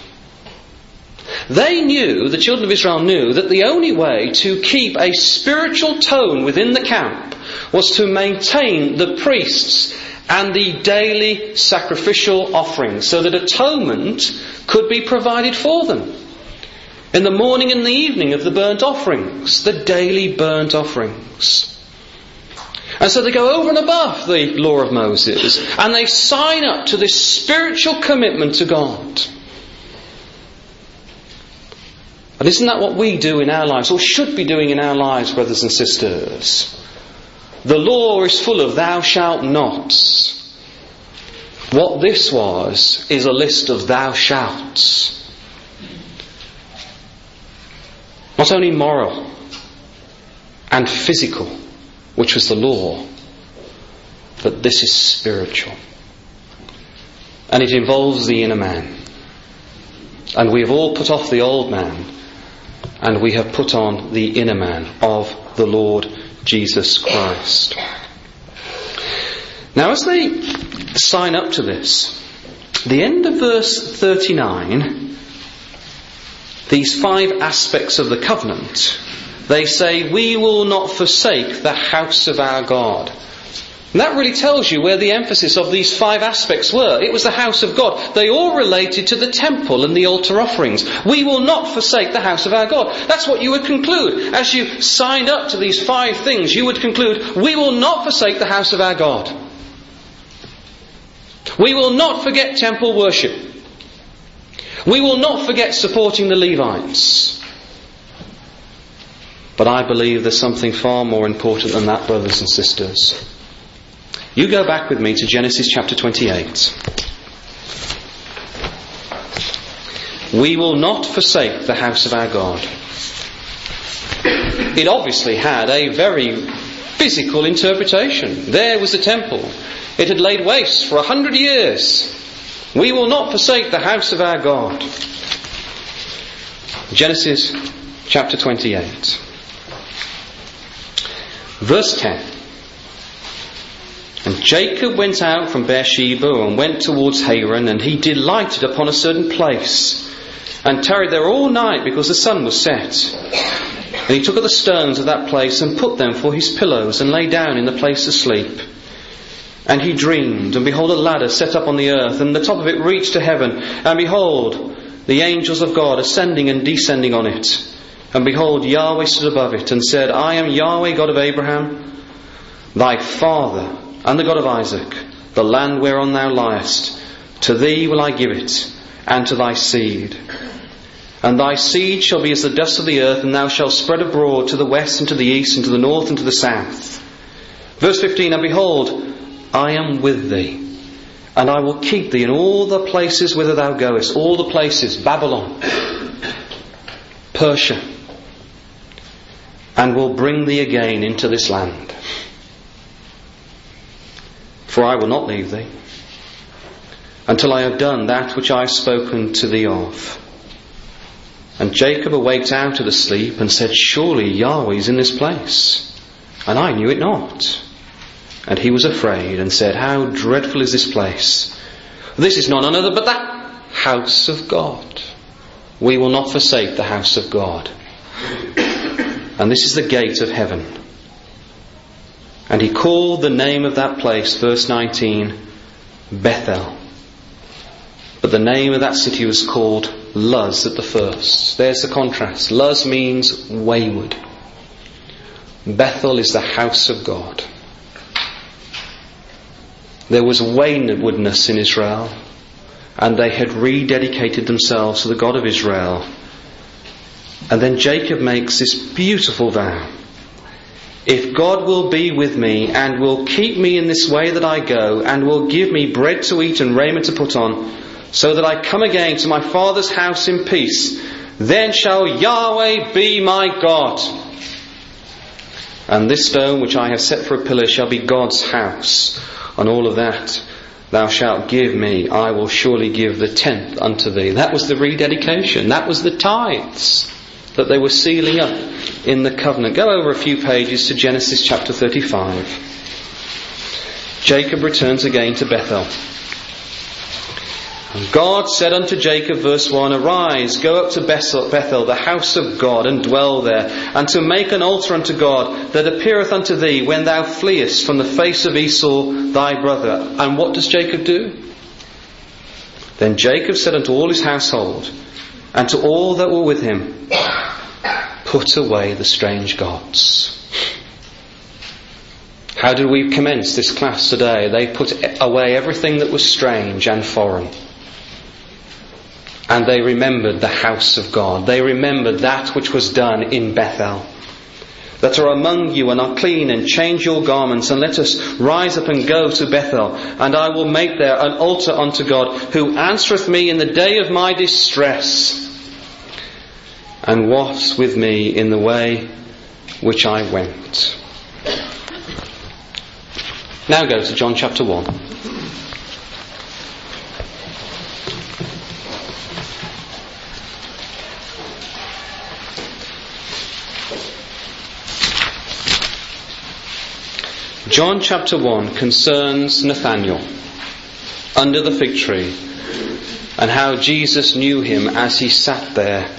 They knew, the children of Israel knew, that the only way to keep a spiritual tone within the camp was to maintain the priests and the daily sacrificial offerings, so that atonement could be provided for them. In the morning and the evening of the burnt offerings, the daily burnt offerings. And so they go over and above the law of Moses, and they sign up to this spiritual commitment to God. And isn't that what we do in our lives, or should be doing in our lives, brothers and sisters? The law is full of thou shalt nots. What this was is a list of thou shalts. Not only moral and physical, which was the law, But this is spiritual. And it involves the inner man. And we have all put off the old man, and we have put on the inner man of the Lord Jesus Christ. Now, as they sign up to this, the end of verse thirty-nine, these five aspects of the covenant, they say, we will not forsake the house of our God. And that really tells you where the emphasis of these five aspects were. It was the house of God. They all related to the temple and the altar offerings. We will not forsake the house of our God. That's what you would conclude. As you signed up to these five things, you would conclude, we will not forsake the house of our God. We will not forget temple worship. We will not forget supporting the Levites. But I believe there's something far more important than that, brothers and sisters. You go back with me to Genesis chapter twenty-eight. We will not forsake the house of our God. It obviously had a very physical interpretation. There was the temple. It had laid waste for a hundred years. We will not forsake the house of our God. Genesis chapter twenty-eight. Verse ten. And Jacob went out from Beersheba and went towards Haran, and he delighted upon a certain place, and tarried there all night because the sun was set. And he took of the stones of that place and put them for his pillows, and lay down in the place to sleep. And he dreamed, and behold, a ladder set up on the earth, and the top of it reached to heaven. And behold, the angels of God ascending and descending on it. And behold, Yahweh stood above it, and said, I am Yahweh, God of Abraham, thy father, and the God of Isaac. The land whereon thou liest, to thee will I give it, and to thy seed. And thy seed shall be as the dust of the earth, and thou shalt spread abroad to the west and to the east and to the north and to the south. Verse fifteen, and behold, I am with thee, and I will keep thee in all the places whither thou goest. All the places, Babylon, Persia, and will bring thee again into this land. For I will not leave thee until I have done that which I have spoken to thee of. And Jacob awaked out of the sleep and said, surely Yahweh is in this place, and I knew it not. And he was afraid and said, how dreadful is this place! This is none other but that house of God. We will not forsake the house of God. And this is the gate of heaven. And he called the name of that place, verse nineteen, Bethel. But the name of that city was called Luz at the first. There's the contrast. Luz means wayward. Bethel is the house of God. There was waywardness in Israel, and they had rededicated themselves to the God of Israel. And then Jacob makes this beautiful vow. If God will be with me and will keep me in this way that I go, and will give me bread to eat and raiment to put on, so that I come again to my father's house in peace, then shall Yahweh be my God. And this stone which I have set for a pillar shall be God's house. And all of that thou shalt give me, I will surely give the tenth unto thee. That was the rededication. That was the tithes that they were sealing up in the covenant. Go over a few pages to Genesis chapter thirty-five. Jacob returns again to Bethel. And God said unto Jacob, verse one, arise, go up to Bethel, the house of God, and dwell there, and to make an altar unto God that appeareth unto thee when thou fleest from the face of Esau thy brother. And what does Jacob do? Then Jacob said unto all his household, and to all that were with him, put away the strange gods. How did we commence this class today? They put away everything that was strange and foreign. And they remembered the house of God. They remembered that which was done in Bethel. That are among you and are clean, and change your garments, and let us rise up and go to Bethel. And I will make there an altar unto God, who answereth me in the day of my distress, and was with me in the way which I went. Now go to John chapter one. John chapter one concerns Nathanael under the fig tree, and how Jesus knew him as he sat there.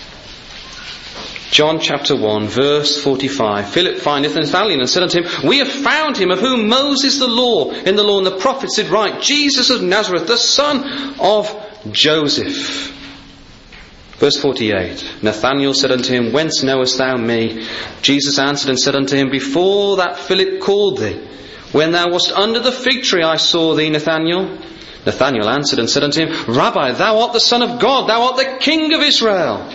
John chapter one verse forty-five. Philip findeth Nathanael and said unto him, We have found him of whom Moses the law in the law and the prophets did write, Jesus of Nazareth, the son of Joseph. Verse forty-eight. Nathanael said unto him, Whence knowest thou me? Jesus answered and said unto him, Before that Philip called thee, when thou wast under the fig tree, I saw thee, Nathanael. Nathanael answered and said unto him, Rabbi, thou art the Son of God, thou art the King of Israel.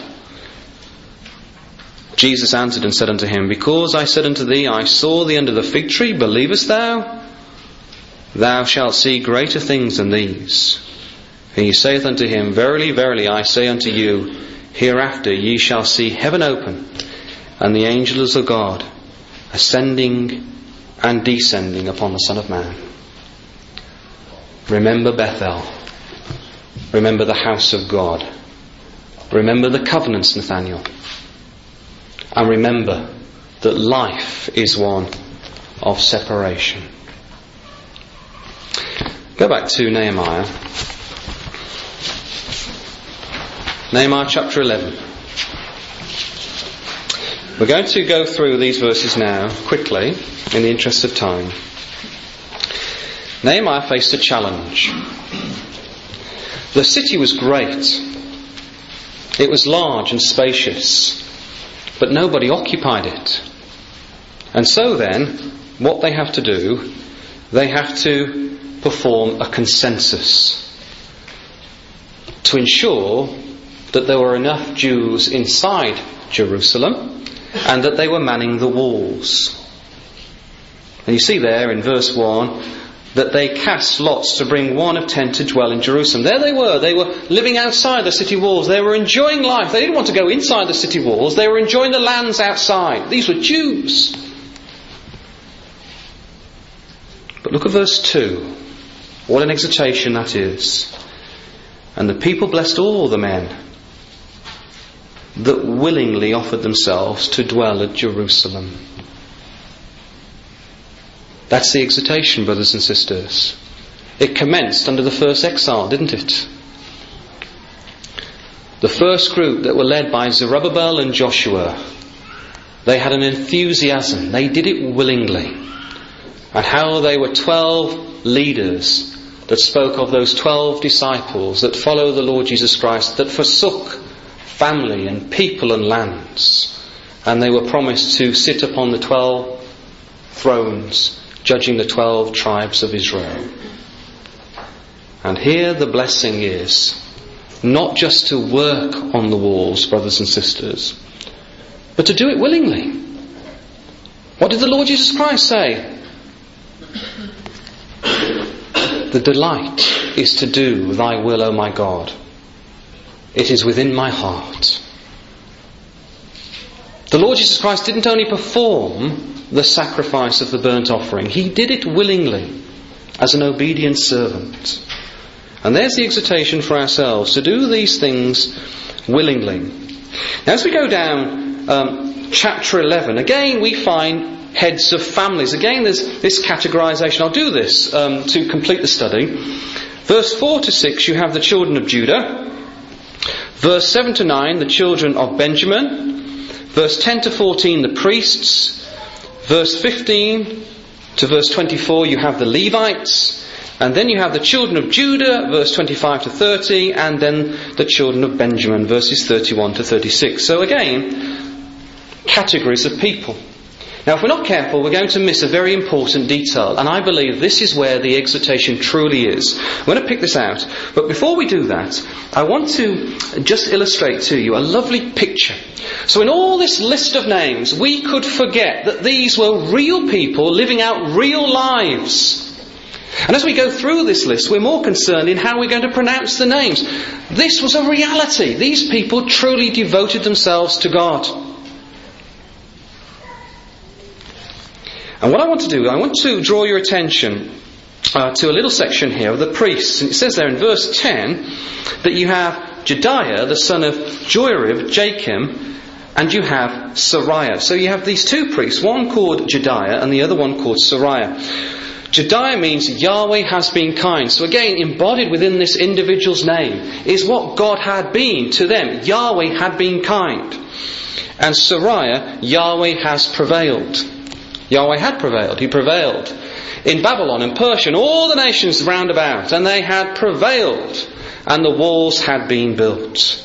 Jesus answered and said unto him, Because I said unto thee, I saw thee under the fig tree, believest thou? Thou shalt see greater things than these. And he saith unto him, Verily, verily, I say unto you, hereafter ye shall see heaven open, and the angels of God ascending and descending upon the Son of Man. Remember Bethel. Remember the house of God. Remember the covenants, Nathanael. And remember that life is one of separation. Go back to Nehemiah. Nehemiah chapter eleven. We're going to go through these verses now, quickly, in the interest of time. Nehemiah faced a challenge. The city was great. It was large and spacious, but nobody occupied it. And so then, what they have to do, they have to perform a consensus to ensure that there were enough Jews inside Jerusalem and that they were manning the walls. And you see there in verse one that they cast lots to bring one of ten to dwell in Jerusalem. There they were. They were living outside the city walls. They were enjoying life. They didn't want to go inside the city walls. They were enjoying the lands outside. These were Jews. But look at verse two. What an exhortation that is. And the people blessed all the men that willingly offered themselves to dwell at Jerusalem. That's the exhortation, brothers and sisters. It commenced under the first exile, didn't it? The first group that were led by Zerubbabel and Joshua, they had an enthusiasm. They did it willingly. And how they were twelve leaders that spoke of those twelve disciples that follow the Lord Jesus Christ, that forsook family and people and lands, and they were promised to sit upon the twelve thrones, judging the twelve tribes of Israel. And here the blessing is not just to work on the walls, brothers and sisters, but to do it willingly. What did the Lord Jesus Christ say? The delight is to do thy will, O my God. It is within my heart. The Lord Jesus Christ didn't only perform the sacrifice of the burnt offering, he did it willingly as an obedient servant. And there's the exhortation for ourselves, to do these things willingly. Now as we go down um, chapter eleven, again we find heads of families. Again there's this categorization. I'll do this um, to complete the study. Verse four to six you have the children of Judah. Verse seven to nine, the children of Benjamin. Verse ten to fourteen, the priests. Verse fifteen to verse twenty-four, you have the Levites. And then you have the children of Judah, verse twenty-five to thirty. And then the children of Benjamin, verses thirty-one to thirty-six. So again, categories of people. Now if we're not careful, we're going to miss a very important detail, and I believe this is where the exhortation truly is. I'm going to pick this out, but before we do that, I want to just illustrate to you a lovely picture. So in all this list of names, we could forget that these were real people living out real lives. And as we go through this list, we're more concerned in how we're going to pronounce the names. This was a reality. These people truly devoted themselves to God. And what I want to do, I want to draw your attention uh, to a little section here of the priests. And it says there in verse ten that you have Jediah, the son of Joarib, Jachim, and you have Sariah. So you have these two priests, one called Jediah and the other one called Sariah. Jediah means Yahweh has been kind. So again, embodied within this individual's name is what God had been to them. Yahweh had been kind. And Sariah, Yahweh has prevailed. Yahweh had prevailed. He prevailed in Babylon and Persia and all the nations round about. And they had prevailed. And the walls had been built.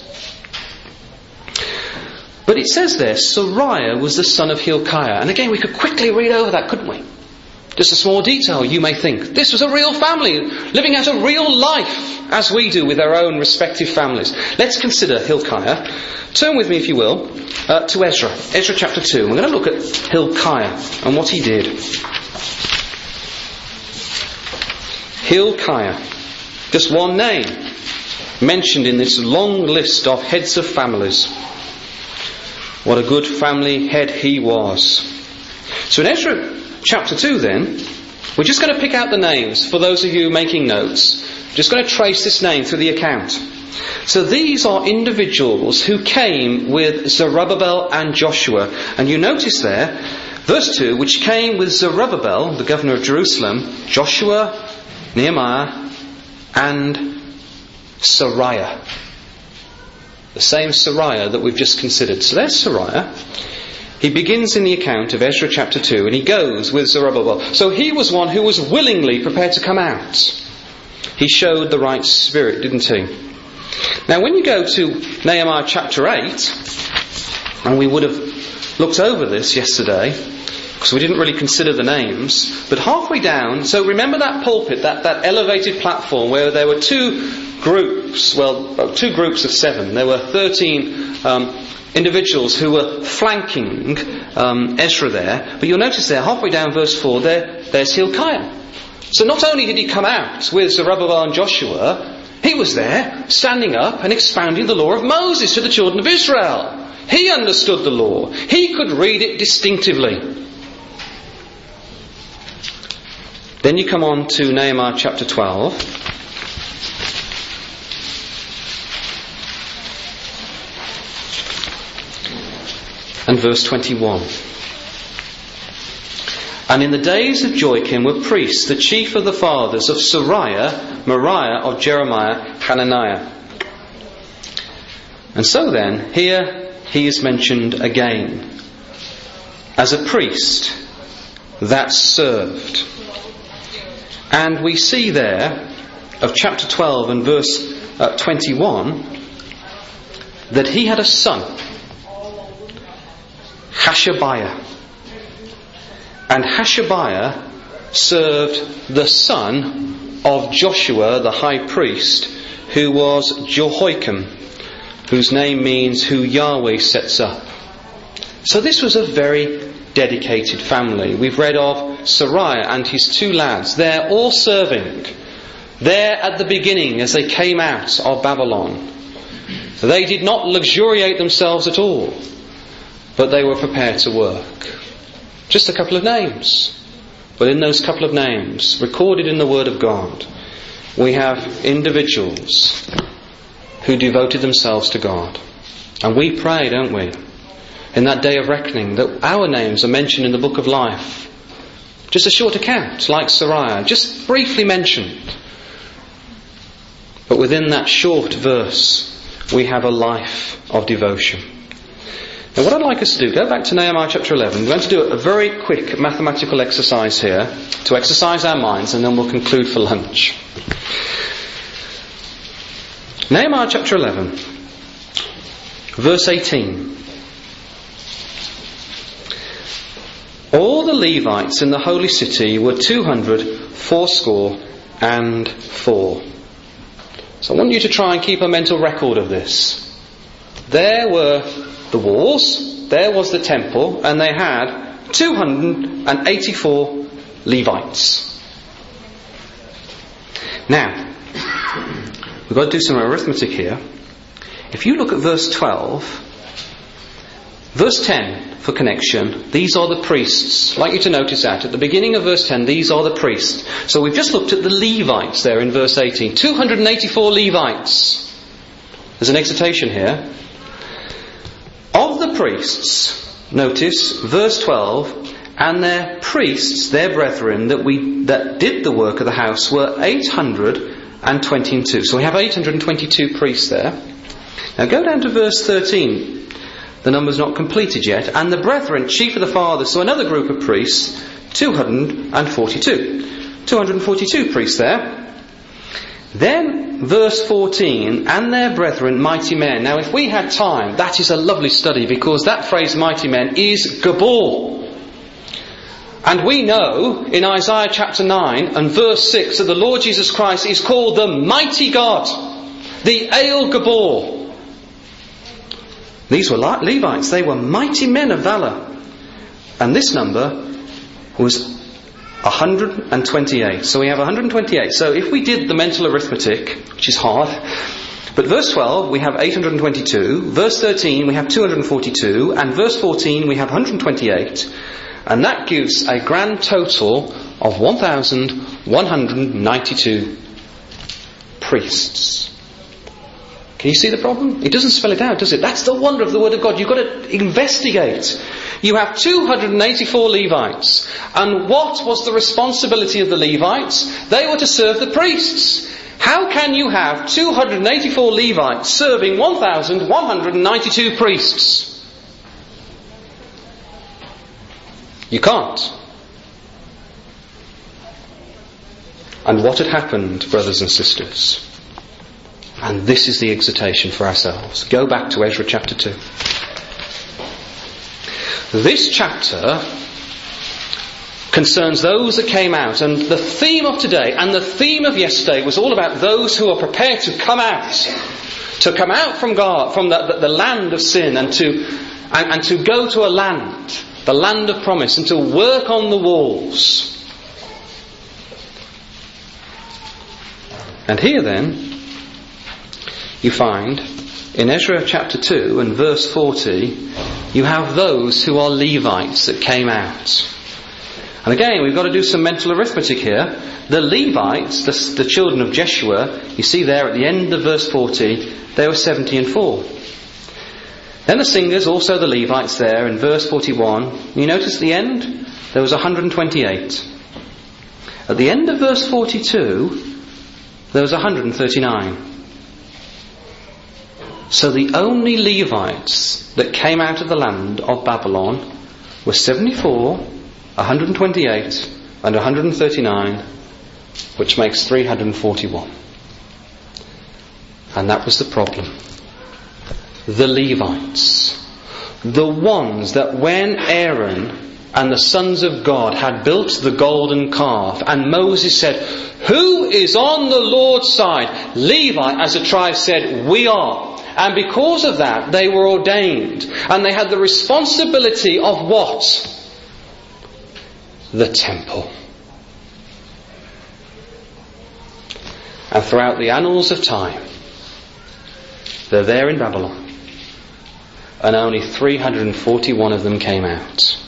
But it says there, Sariah was the son of Hilkiah. And again, we could quickly read over that, couldn't we? Just a small detail, you may think. This was a real family, living out a real life, as we do with our own respective families. Let's consider Hilkiah. Turn with me, if you will, uh, to Ezra. Ezra chapter two. We're going to look at Hilkiah and what he did. Hilkiah. Just one name mentioned in this long list of heads of families. What a good family head he was. So in Ezra chapter two then, we're just going to pick out the names for those of you making notes. Just going to trace this name through the account. So these are individuals who came with Zerubbabel and Joshua. And you notice there, verse two, which came with Zerubbabel, the governor of Jerusalem, Joshua, Nehemiah, and Sariah. The same Sariah that we've just considered. So there's Sariah. He begins in the account of Ezra chapter two, and he goes with Zerubbabel. So he was one who was willingly prepared to come out. He showed the right spirit, didn't he? Now when you go to Nehemiah chapter eight, and we would have looked over this yesterday, because we didn't really consider the names, but halfway down, so remember that pulpit, that, that elevated platform where there were two groups, well, two groups of seven. There were thirteen um, individuals who were flanking um, Ezra there. But you'll notice there, halfway down verse four, there, there's Hilkiah. So not only did he come out with Zerubbabel and Joshua, he was there, standing up and expounding the law of Moses to the children of Israel. He understood the law. He could read it distinctively. Then you come on to Nehemiah chapter twelve. And verse twenty-one. And in the days of Joachim were priests, the chief of the fathers of Sariah, Moriah, of Jeremiah, Hananiah. And so then, here he is mentioned again as a priest that served. And we see there, of chapter twelve and verse uh, twenty-one, that he had a son, Hashabiah. And Hashabiah served the son of Joshua, the high priest, who was Jehoiakim, whose name means who Yahweh sets up. So this was a very dedicated family. We've read of Sariah and his two lads. They're all serving. There at the beginning as they came out of Babylon. They did not luxuriate themselves at all, but they were prepared to work. Just a couple of names. But in those couple of names, recorded in the Word of God, we have individuals who devoted themselves to God. And we pray, don't we, in that day of reckoning, that our names are mentioned in the book of life. Just a short account, like Sariah, just briefly mentioned. But within that short verse, we have a life of devotion. Now what I'd like us to do, go back to Nehemiah chapter eleven. We're going to do a very quick mathematical exercise here to exercise our minds, and then we'll conclude for lunch. Nehemiah chapter eleven, verse eighteen. All the Levites in the holy city were two hundred fourscore and four. So I want you to try and keep a mental record of this. There were the walls, there was the temple, and they had two hundred eighty-four Levites. Now, we've got to do some arithmetic here. If you look at verse twelve, Verse ten, for connection, these are the priests. I'd like you to notice that. At the beginning of verse ten, these are the priests. So we've just looked at the Levites there in verse eighteen. two hundred eighty-four Levites. There's an exhortation here. Of the priests, notice, verse twelve, and their priests, their brethren, that we that did the work of the house were eight hundred twenty-two. So we have eight hundred twenty-two priests there. Now go down to verse thirteen. The number's not completed yet. And the brethren, chief of the fathers, so another group of priests, two hundred forty-two. two hundred forty-two priests there. Then, verse fourteen, and their brethren, mighty men. Now, if we had time, that is a lovely study, because that phrase, mighty men, is Gabor. And we know, in Isaiah chapter nine and verse six, that the Lord Jesus Christ is called the mighty God, the El Gabor. These were Levites. They were mighty men of valour. And this number was one hundred twenty-eight. So we have one hundred twenty-eight. So if we did the mental arithmetic, which is hard, but verse twelve we have eight hundred twenty-two, verse thirteen we have two hundred forty-two, and verse fourteen we have one hundred twenty-eight, and that gives a grand total of one thousand one hundred ninety-two priests. Can you see the problem? It doesn't spell it out, does it? That's the wonder of the Word of God. You've got to investigate. You have two hundred eighty-four Levites. And what was the responsibility of the Levites? They were to serve the priests. How can you have two hundred eighty-four Levites serving one thousand one hundred ninety-two priests? You can't. And what had happened, brothers and sisters? And this is the exhortation for ourselves. Go back to Ezra chapter two. This chapter concerns those that came out, and the theme of today and the theme of yesterday was all about those who are prepared to come out, to come out from God, from the, the, the land of sin, and to and, and to go to a land, the land of promise, and to work on the walls. And here then, you find in Ezra chapter two and verse forty, you have those who are Levites that came out. And again, we've got to do some mental arithmetic here. The Levites, the, the children of Jeshua, you see there at the end of verse forty, they were seventy and four. Then the singers, also the Levites there in verse forty-one, you notice at the end, there was one hundred twenty-eight. At the end of verse forty-two, there was one hundred thirty-nine. So the only Levites that came out of the land of Babylon were seventy-four, one hundred twenty-eight and one hundred thirty-nine, which makes three hundred forty-one. And that was the problem. The Levites, the ones that when Aaron and the sons of God had built the golden calf, and Moses said, "Who is on the Lord's side?" Levi as a tribe said, "We are." And because of that, they were ordained. And they had the responsibility of what? The temple. And throughout the annals of time, they're there in Babylon. And only three hundred forty-one of them came out.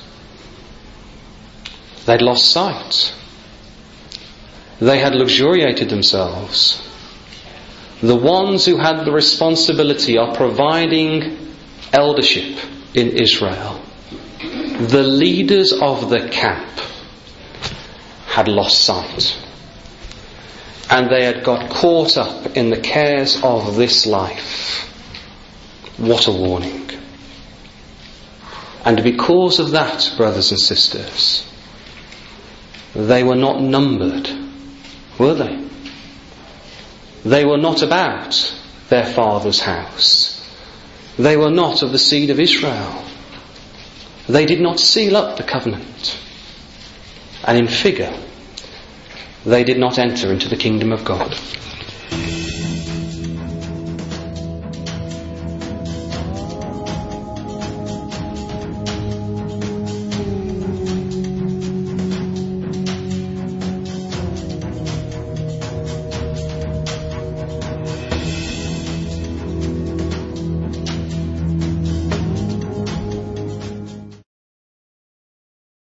They'd lost sight. They had luxuriated themselves. The ones who had the responsibility of providing eldership in Israel, the leaders of the camp, had lost sight. And they had got caught up in the cares of this life. What a warning. And because of that, brothers and sisters, they were not numbered, were they? They were not about their father's house. They were not of the seed of Israel. They did not seal up the covenant. And in figure, they did not enter into the kingdom of God.